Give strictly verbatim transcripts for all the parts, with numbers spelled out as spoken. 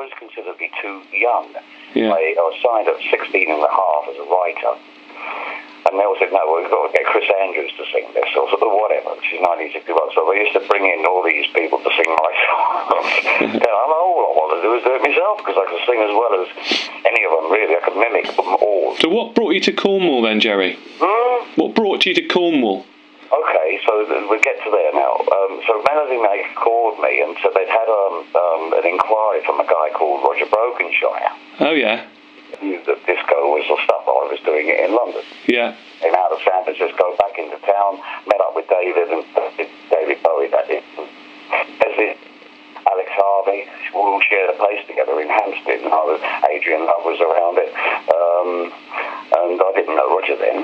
always considered me too young. Yeah. I, I was signed at sixteen and a half as a writer. And they all said, no, we've got to get Chris Andrews to sing this, or whatever, which is nineteen sixty-one. So they used to bring in all these people to sing my songs. And I'm like, all I want to do is do it myself, because I could sing as well as any of them, really. I could mimic them all. So what brought you to Cornwall then, Jerry? Hmm? What brought you to Cornwall? Okay, so we get to there now. Um, so Melody Maker called me and said they'd had um, um, an inquiry from a guy called Roger Brokenshire. Oh, yeah. Knew that disco was the stuff I was doing it in London. Yeah. Came out of San Francisco, back into town, met up with David and David Bowie, that is. As it, Alex Harvey, we all shared a place together in Hampstead, and I was, Adrian Love was around it. Um, and I didn't know Roger then.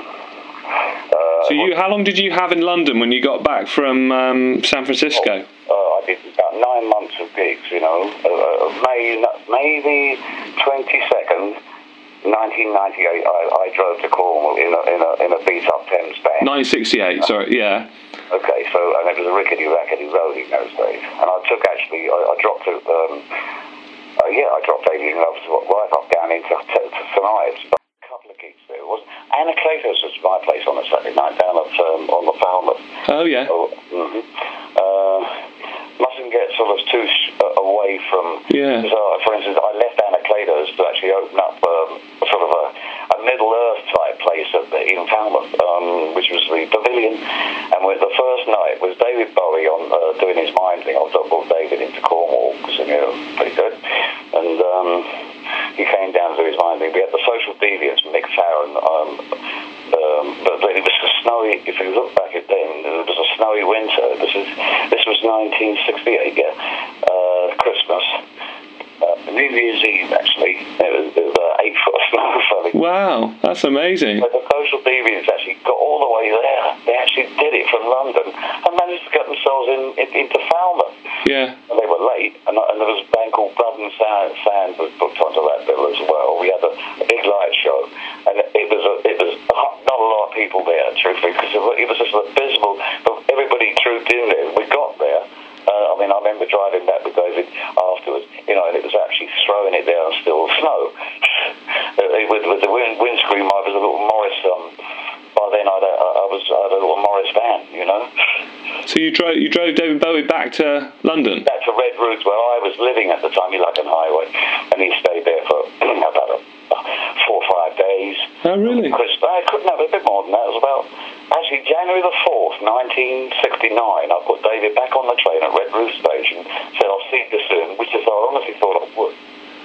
Uh, so you, how long did you have in London when you got back from um, San Francisco? Oh, uh, I did about nine months of gigs, you know. Uh, May, May the twenty-second, nineteen ninety-eight, I, I drove to Cornwall in a, in a, in a beat-up Thames van. nineteen sixty-eight, sorry, yeah. Okay, so, and it was a rickety-rackety road in those days. And I took, actually, I, I dropped to, um, uh, yeah, I dropped Adrian Love's wife up down into to, to Saint Ives. A couple of gigs there. It was Anna Clayton's was my place on a Saturday night down at, um, on the Falmouth. Oh, yeah. So, mm-hmm. uh, mustn't get sort of too sh- uh, away from... Yeah. So, for instance, I left Anna Clayton's to actually open up um, sort of a, a Middle-earth type place at, in Falmouth, um, which was the Pavilion. And with the first night was David Bowie on uh, doing his mime thing. I brought David into Cornwall, because you know, pretty good. And um, he came down to do his mime thing. We had the Social Deviants, Mick Farron. Um, um, but then it was a snowy, if you look back at then, it was a snowy winter. This is this was nineteen sixty-eight, yeah. Uh, Christmas. Uh, New Year's Eve, actually. It was, it was uh, eight foot of snow falling. Wow, that's amazing. So the Social Deviants actually got all the way there. They actually did it from London and managed to get themselves in, in into Falmouth. Yeah. And they were late, and, and there was a band called Blood and Sand, Sand was booked onto that bill as well. We had a, a big light show, and it was a, it was not a lot of people there, truthfully, because it was just abysmal. But everybody trooped in there. We got there. Uh, I mean, I remember driving back with David afterwards, you know, and it was actually throwing it down still snow. uh, with, with the wind, windscreen, I was a little Morris, um, by then I'd, I was I had a little Morris van, you know. So you drove you drove David Bowie back to London? Back to Red Roots, where I was living at the time, Lucan Highway, and he stayed there for about a, four or five days. Oh, really? Christmas. I couldn't have a bit more than that. It was about, actually, January the fourth, nineteen sixty-nine, I put David back on the train at Red Roof Station, said, I'll see you soon, which is I honestly thought I would.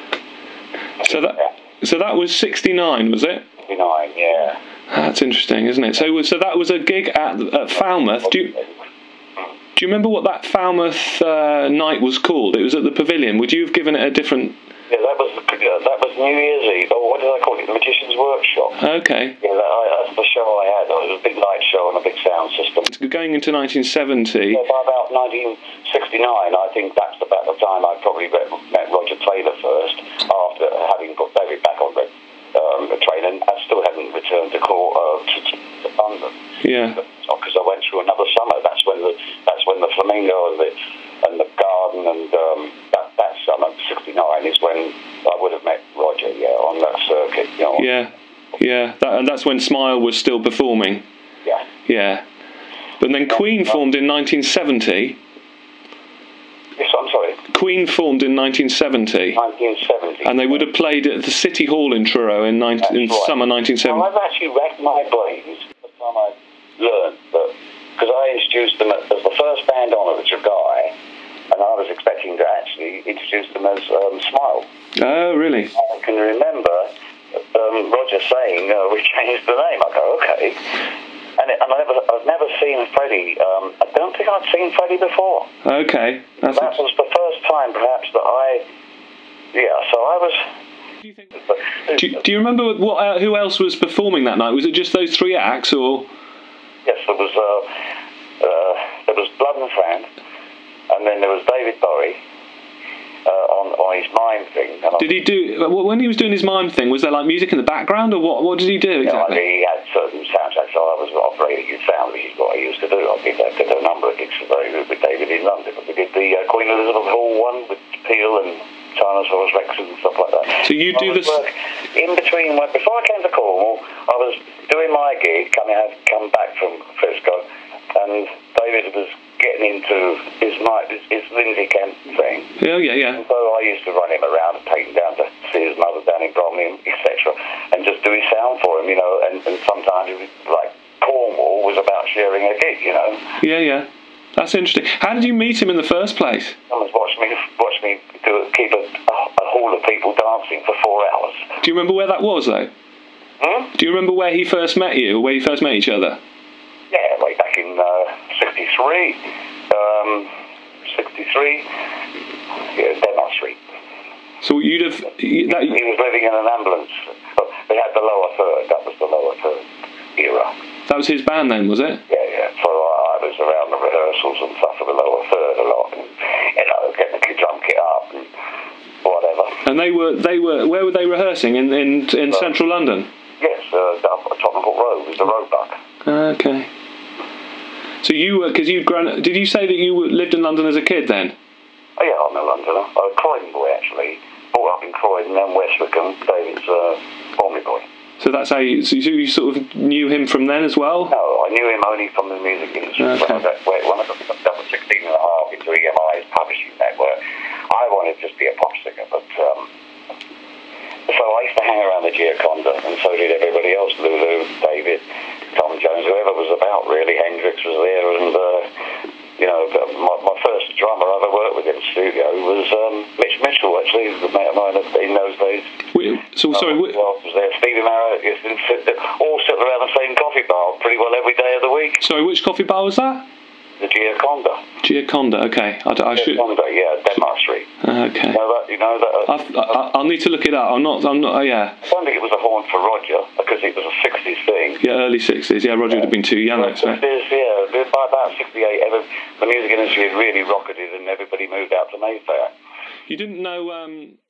So that so that was sixty-nine, was it? sixty-nine, yeah. That's interesting, isn't it? So so that was a gig at, at Falmouth. Do you, do you remember what that Falmouth uh, night was called? It was at the Pavilion. Would you have given it a different... Yeah, that was uh, that was New Year's Eve. Oh, what did I call it? The Magician's Workshop. Okay. Yeah, that, I, that's the show I had. It was a big light show and a big sound system. Going into nineteen seventy. Yeah, by about nineteen sixty-nine, I think that's about the time I probably met, met Roger Taylor first, after having put David back on the, um, the train, and I still hadn't returned to, call, uh, to, to London. Yeah. Because I went through another summer. That's when the that's when the Flamingo and the and the Garden and um, that that summer sixty-nine is when I would have met Roger. Yeah, on that circuit. You know. Yeah, yeah. That, and that's when Smile was still performing. Yeah. Yeah. But then Queen formed in nineteen seventy. Yes, I'm sorry. Queen formed in nineteen seventy. nineteen seventy. And they would have played at the City Hall in Truro in, nineteen, in right. summer nineteen seventy. Well, I've actually racked my brains the time I learned that, because I introduced them as the first band on it was a guy, and I was expecting to actually introduce them as um, Smile. Oh, really? I can remember um, Roger saying, uh, we changed the name. I go, okay. And, it, and I never, I've never seen Freddie. Um, I don't think I'd seen Freddie before. Okay. That's that was the first time, perhaps, that I... Yeah, so I was... Do you, think, do you, do you remember what? Uh, who else was performing that night? Was it just those three acts, or...? Yes, there was, uh, uh, there was Blood and Sand, and then there was David Bowie uh, on, on his mime thing. And did he do... When he was doing his mime thing, was there, like, music in the background, or what What did he do, exactly? You know, he had certain soundtracks, so I was operating his sound, which is what I used to do. I did, I did a number of gigs with David in London. We did the uh, Queen Elizabeth Hall one with Peel and Tyrannosaurus Rexes and stuff like that. So you do this in between. When, before I came to Cornwall, I was doing my gig, coming out, come back from Frisco, and David was getting into his night, his, his Lindsay Kent thing. Yeah, yeah, yeah. And so I used to run him around and take him down to see his mother down in Bromley, et cetera, and just do his sound for him, you know. And, and sometimes it was like Cornwall was about sharing a gig, you know. Yeah, yeah. That's interesting. How did you meet him in the first place? Someone's watched me, watched me do, keep a, a hall of people dancing for four hours. Do you remember where that was, though? Hmm? Do you remember where he first met you, or where you first met each other? Yeah, way back in uh, sixty-three. Um, sixty-three. Yeah, Denmark Street. So you'd have... That, he was living in an ambulance. They had the lower third. That was the lower third era. that was his band then, was it? Yeah, yeah. So I, I was around the rehearsals and stuff for the lower third a lot. And, you know, getting the drum kit up and whatever. And they were... they were. Where were they rehearsing? In in, in uh, central London? Yes, uh, up at Tottenham Court Road. It was the Roebuck. Okay. So you were, because you'd grown, did you say that you lived in London as a kid then? Oh yeah, I'm a Londoner. I'm a Croydon boy actually. Brought up in Croydon, then West Wickham. David's uh, Bromley boy. So that's how you, so you sort of knew him from then as well? No, I knew him only from the music industry. Okay. When I got, when I got, that was sixteen and a half into E M I's publishing network, I wanted to just be a pop singer, but um, so I used to hang around the Gioconda, and so did everybody else, Lulu, David, Tom Jones, whoever was about really. Hendrix was there, and uh, you know, my, my first drummer I ever worked with in the studio was um, Mitch Mitchell, actually, the mate of mine in those days. Wait, so sorry, um, well, was there Stevie Marrow, all sitting around the same coffee bar pretty well every day of the week. Sorry, which coffee bar was that? The Gioconda. Gioconda, okay. I, I should. Gioconda, yeah, Denmark Street. Okay. You know that? You know that? Uh, I've, I, I'll need to look it up. I'm not. I'm not. Oh, yeah. I don't think it was a horn for Roger because it was a sixties thing. Yeah, early sixties. Yeah, Roger yeah. would have been too young, actually. Yeah, by about sixty-eight, every, the music industry had really rocketed, and everybody moved out to Mayfair. You didn't know. Um,